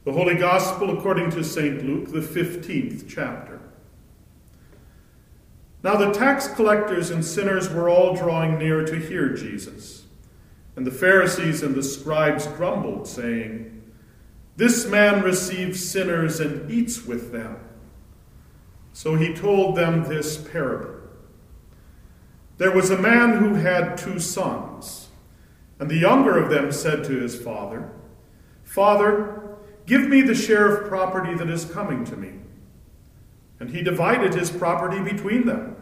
The Holy Gospel according to St. Luke, the 15th chapter. Now the tax collectors and sinners were all drawing near to hear Jesus. And the Pharisees and the scribes grumbled, saying, "This man receives sinners and eats with them." So he told them this parable. There was a man who had 2 sons, and the younger of them said to his father, "Father, give me the share of property that is coming to me." And he divided his property between them.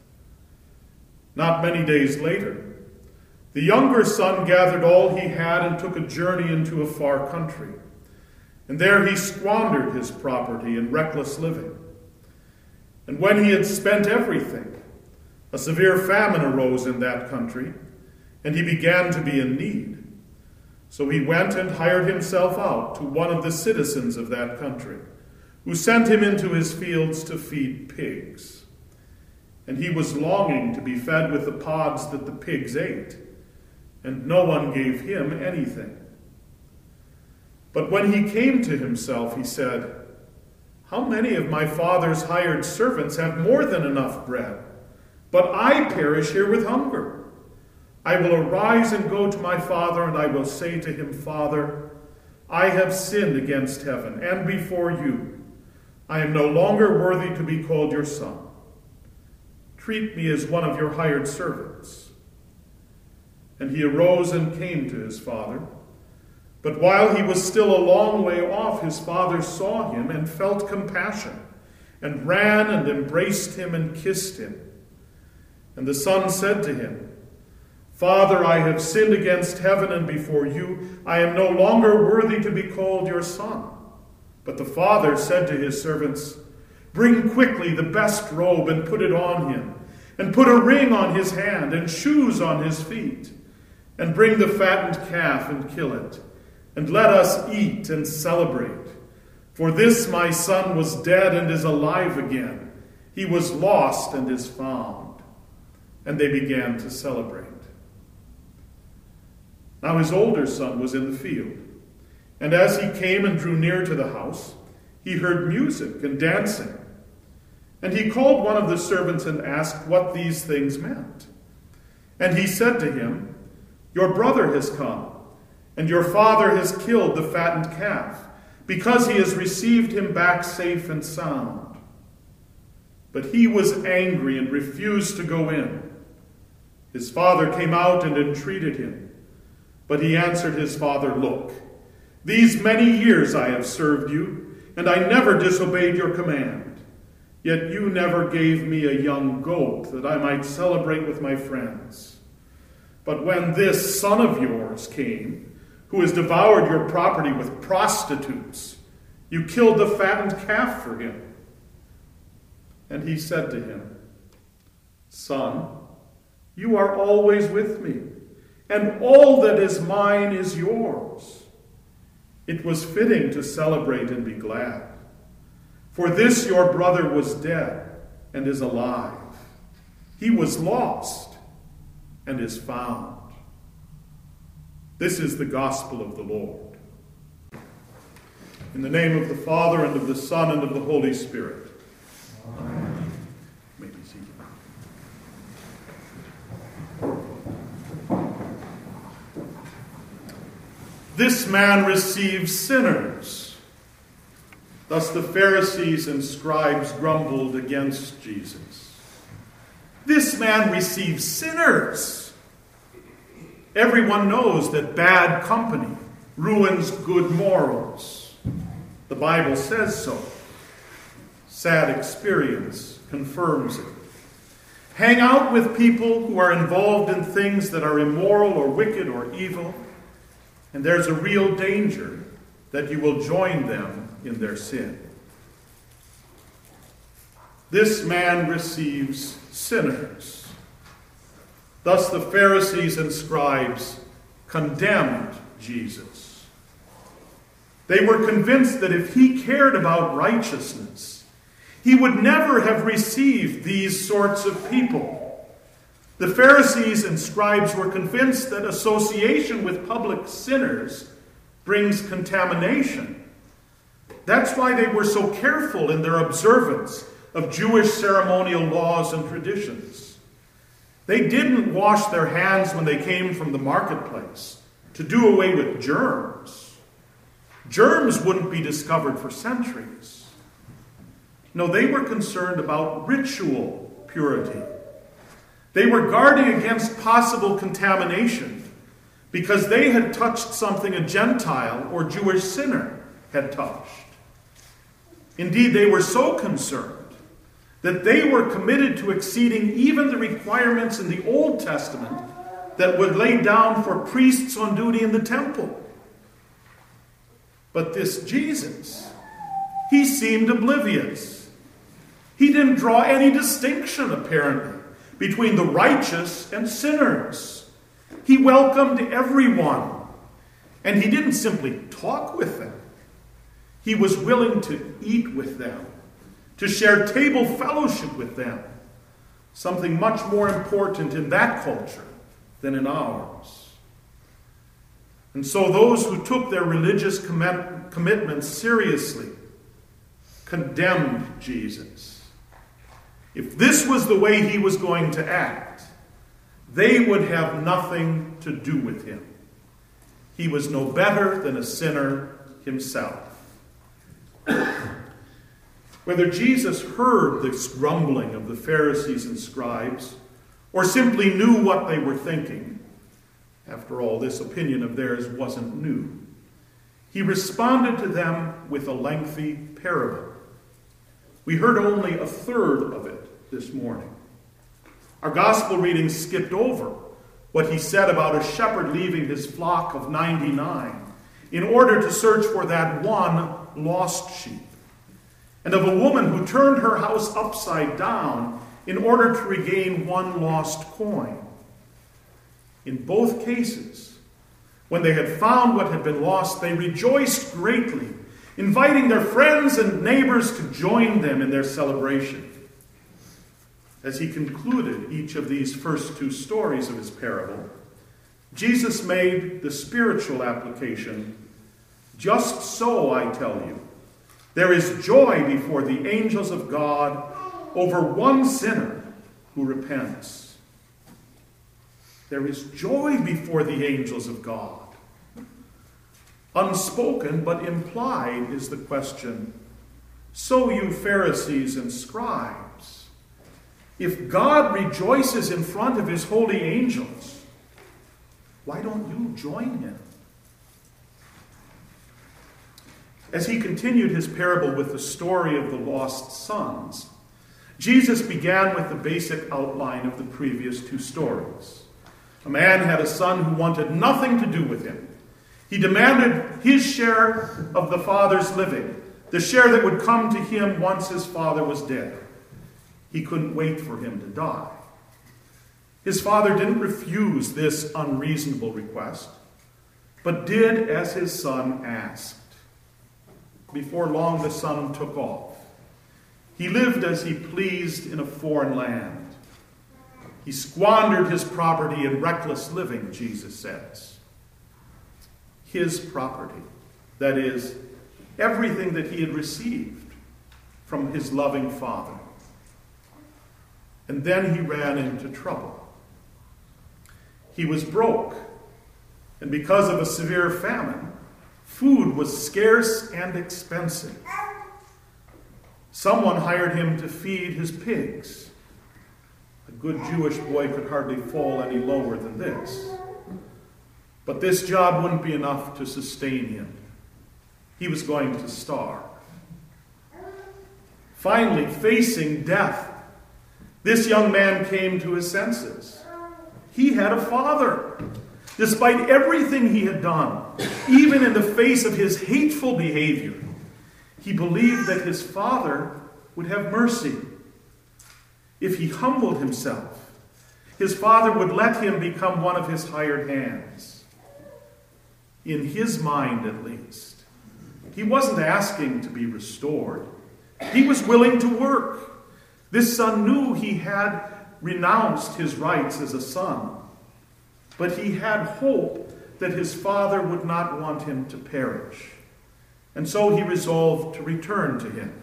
Not many days later, the younger son gathered all he had and took a journey into a far country. And there he squandered his property in reckless living. And when he had spent everything, a severe famine arose in that country, and he began to be in need. So he went and hired himself out to one of the citizens of that country, who sent him into his fields to feed pigs. And he was longing to be fed with the pods that the pigs ate, and no one gave him anything. But when he came to himself, he said, "How many of my father's hired servants have more than enough bread, but I perish here with hunger? I will arise and go to my father, and I will say to him, 'Father, I have sinned against heaven and before you. I am no longer worthy to be called your son. Treat me as one of your hired servants.' And he arose and came to his father. But while he was still a long way off, his father saw him and felt compassion, and ran and embraced him and kissed him. And the son said to him, 'Father, I have sinned against heaven and before you. I am no longer worthy to be called your son.' But the father said to his servants, 'Bring quickly the best robe and put it on him, and put a ring on his hand and shoes on his feet, and bring the fattened calf and kill it, and let us eat and celebrate. For this my son was dead and is alive again. He was lost and is found.' And they began to celebrate. Now his older son was in the field, and as he came and drew near to the house, he heard music and dancing. And he called one of the servants and asked what these things meant. And he said to him, 'Your brother has come, and your father has killed the fattened calf, because he has received him back safe and sound.' But he was angry and refused to go in. His father came out and entreated him. But he answered his father, 'Look, these many years I have served you, and I never disobeyed your command. Yet you never gave me a young goat that I might celebrate with my friends. But when this son of yours came, who has devoured your property with prostitutes, you killed the fattened calf for him.' And he said to him, 'Son, you are always with me, and all that is mine is yours. It was fitting to celebrate and be glad. For this your brother was dead and is alive. He was lost and is found.'" This is the gospel of the Lord. In the name of the Father, and of the Son, and of the Holy Spirit. Amen. You may be seated. This man receives sinners. Thus the Pharisees and scribes grumbled against Jesus. This man receives sinners. Everyone knows that bad company ruins good morals. The Bible says so. Sad experience confirms it. Hang out with people who are involved in things that are immoral or wicked or evil, and there's a real danger that you will join them in their sin. This man receives sinners. Thus the Pharisees and scribes condemned Jesus. They were convinced that if he cared about righteousness, he would never have received these sorts of people. The Pharisees and scribes were convinced that association with public sinners brings contamination, That's why they were so careful in their observance of Jewish ceremonial laws and traditions. They didn't wash their hands when they came from the marketplace to do away with germs. Germs wouldn't be discovered for centuries. No, they were concerned about ritual purity. They were guarding against possible contamination because they had touched something a Gentile or Jewish sinner had touched. Indeed, they were so concerned that they were committed to exceeding even the requirements in the Old Testament that were laid down for priests on duty in the temple. But this Jesus, he seemed oblivious. He didn't draw any distinction, apparently, between the righteous and sinners. He welcomed everyone, and he didn't simply talk with them. He was willing to eat with them, to share table fellowship with them, something much more important in that culture than in ours. And so those who took their religious commitments seriously condemned Jesus. If this was the way he was going to act, they would have nothing to do with him. He was no better than a sinner himself. Whether Jesus heard this grumbling of the Pharisees and scribes, or simply knew what they were thinking, after all, this opinion of theirs wasn't new, he responded to them with a lengthy parable. We heard only a third of it this morning. Our gospel reading skipped over what he said about a shepherd leaving his flock of 99 in order to search for that one lost sheep, and of a woman who turned her house upside down in order to regain one lost coin. In both cases, when they had found what had been lost, they rejoiced greatly, inviting their friends and neighbors to join them in their celebration. As he concluded each of these first two stories of his parable, Jesus made the spiritual application, "Just so, I tell you, there is joy before the angels of God over one sinner who repents." There is joy before the angels of God. Unspoken but implied is the question, so you Pharisees and scribes, if God rejoices in front of his holy angels, why don't you join him? As he continued his parable with the story of the lost sons, Jesus began with the basic outline of the previous two stories. A man had a son who wanted nothing to do with him. He demanded his share of the father's living, the share that would come to him once his father was dead. He couldn't wait for him to die. His father didn't refuse this unreasonable request, but did as his son asked. Before long, the son took off. He lived as he pleased in a foreign land. He squandered his property in reckless living, Jesus says. His property, that is, everything that he had received from his loving father. And then he ran into trouble. He was broke, and because of a severe famine, food was scarce and expensive. Someone hired him to feed his pigs. A good Jewish boy could hardly fall any lower than this. But this job wouldn't be enough to sustain him. He was going to starve. Finally, facing death, this young man came to his senses. He had a father. Despite everything he had done, even in the face of his hateful behavior, he believed that his father would have mercy. If he humbled himself, his father would let him become one of his hired hands. In his mind, at least, he wasn't asking to be restored. He was willing to work. This son knew he had renounced his rights as a son, but he had hope that his father would not want him to perish. And so he resolved to return to him.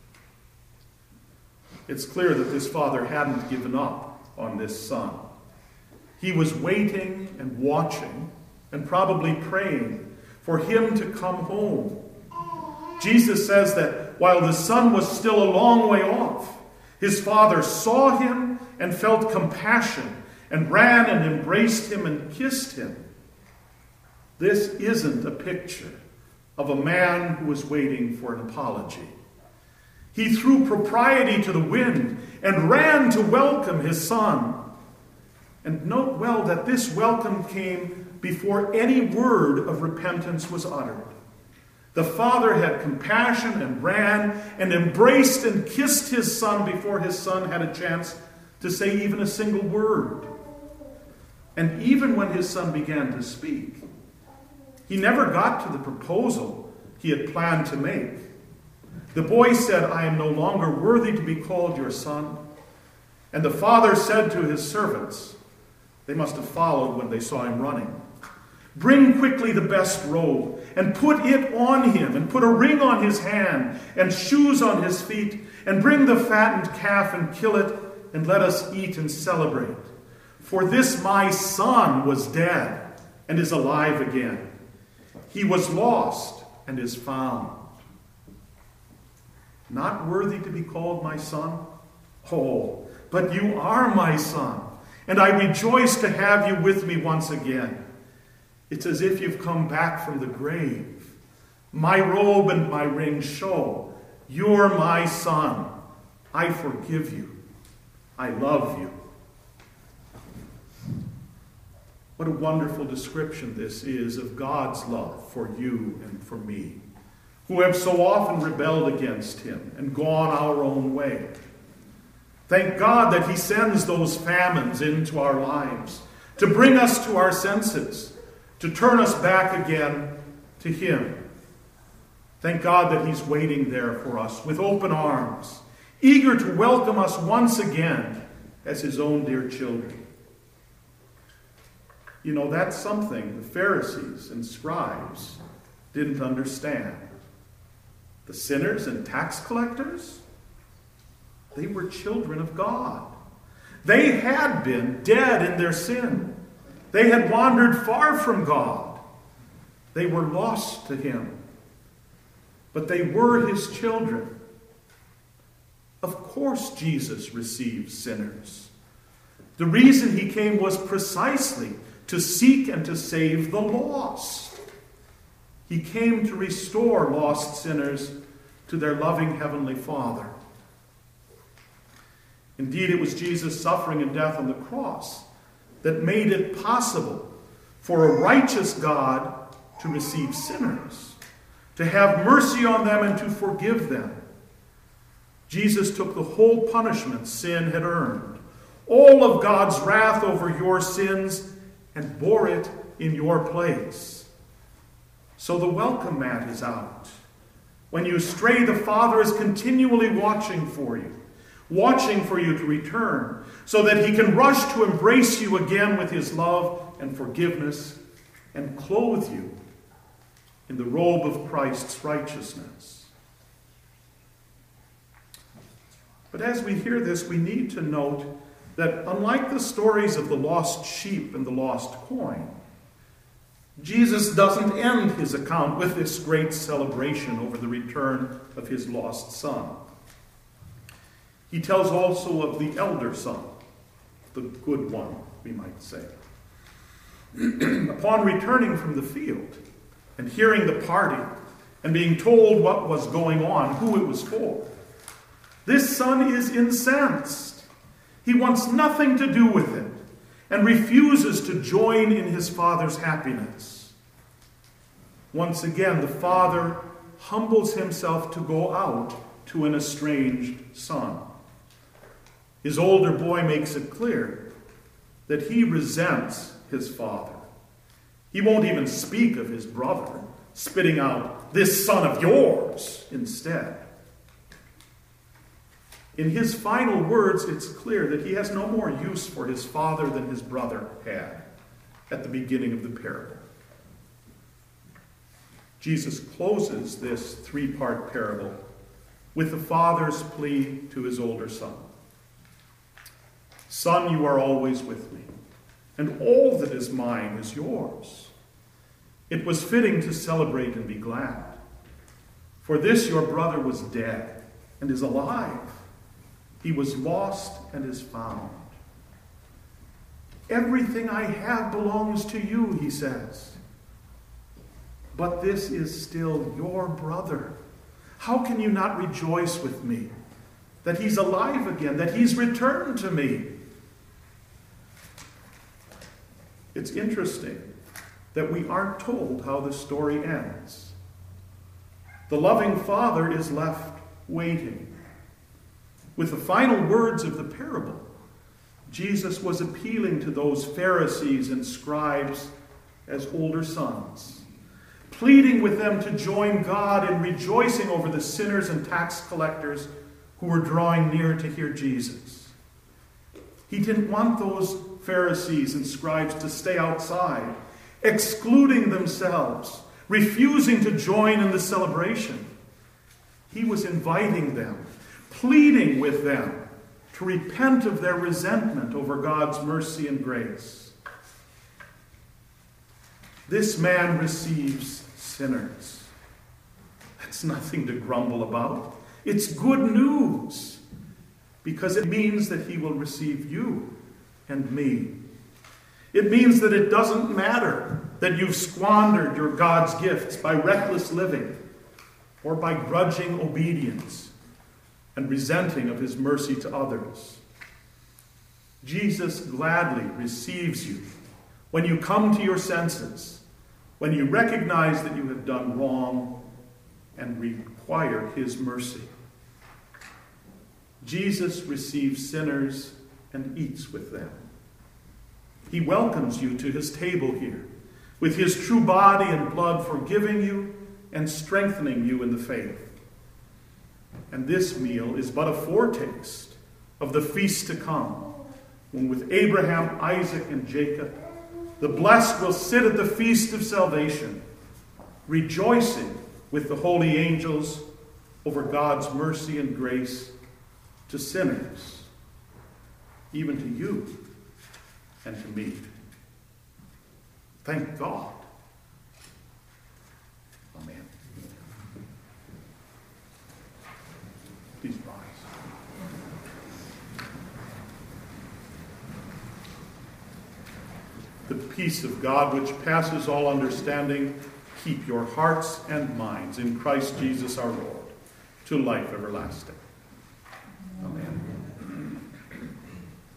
It's clear that this father hadn't given up on this son. He was waiting and watching and probably praying for him to come home. Jesus says that while the son was still a long way off, his father saw him and felt compassion and ran and embraced him and kissed him. This isn't a picture of a man who was waiting for an apology. He threw propriety to the wind and ran to welcome his son. And note well that this welcome came before any word of repentance was uttered. The father had compassion and ran and embraced and kissed his son before his son had a chance to say even a single word. And even when his son began to speak, he never got to the proposal he had planned to make. The boy said, "I am no longer worthy to be called your son." And the father said to his servants, they must have followed when they saw him running, "Bring quickly the best robe and put it on him, and put a ring on his hand and shoes on his feet, and bring the fattened calf and kill it, and let us eat and celebrate. For this my son was dead and is alive again. He was lost and is found." Not worthy to be called my son? Oh, but you are my son, and I rejoice to have you with me once again. It's as if you've come back from the grave. My robe and my ring show you're my son. I forgive you. I love you. What a wonderful description this is of God's love for you and for me, who have so often rebelled against him and gone our own way. Thank God that he sends those famines into our lives to bring us to our senses, to turn us back again to him. Thank God that he's waiting there for us with open arms, eager to welcome us once again as his own dear children. You know, that's something the Pharisees and scribes didn't understand. The sinners and tax collectors, they were children of God. They had been dead in their sin. They had wandered far from God. They were lost to him. But they were his children. Of course Jesus receives sinners. The reason he came was precisely to seek and to save the lost. He came to restore lost sinners to their loving Heavenly Father. Indeed, it was Jesus' suffering and death on the cross that made it possible for a righteous God to receive sinners, to have mercy on them and to forgive them. Jesus took the whole punishment sin had earned, all of God's wrath over your sins, and bore it in your place. So the welcome mat is out. When you stray, the Father is continually watching for you to return, so that he can rush to embrace you again with his love and forgiveness and clothe you in the robe of Christ's righteousness. But as we hear this, we need to note that unlike the stories of the lost sheep and the lost coin, Jesus doesn't end his account with this great celebration over the return of his lost son. He tells also of the elder son, the good one, we might say. Upon returning from the field and hearing the party and being told what was going on, who it was for, this son is incensed. He wants nothing to do with it and refuses to join in his father's happiness. Once again, the father humbles himself to go out to an estranged son. His older boy makes it clear that he resents his father. He won't even speak of his brother, spitting out, "This son of yours," instead. In his final words, it's clear that he has no more use for his father than his brother had at the beginning of the parable. Jesus closes this three-part parable with the father's plea to his older son. Son, you are always with me, and all that is mine is yours. It was fitting to celebrate and be glad. For this your brother was dead and is alive. He was lost and is found. Everything I have belongs to you, he says. But this is still your brother. How can you not rejoice with me that he's alive again, that he's returned to me? It's interesting that we aren't told how the story ends. The loving father is left waiting. With the final words of the parable, Jesus was appealing to those Pharisees and scribes as older sons, pleading with them to join God in rejoicing over the sinners and tax collectors who were drawing near to hear Jesus. He didn't want those Pharisees and scribes to stay outside, excluding themselves, refusing to join in the celebration. He was inviting them, pleading with them to repent of their resentment over God's mercy and grace. This man receives sinners. That's nothing to grumble about. It's good news, because it means that he will receive you and me. It means that it doesn't matter that you've squandered your God's gifts by reckless living or by grudging obedience and resenting of his mercy to others. Jesus gladly receives you when you come to your senses, when you recognize that you have done wrong and require his mercy. Jesus receives sinners and eats with them. He welcomes you to his table here, with his true body and blood forgiving you and strengthening you in the faith. And this meal is but a foretaste of the feast to come, when with Abraham, Isaac, and Jacob, the blessed will sit at the feast of salvation, rejoicing with the holy angels over God's mercy and grace to sinners, even to you and to me. Thank God. Amen. Please rise. The peace of God, which passes all understanding, keep your hearts and minds in Christ Jesus our Lord, to life everlasting. Amen.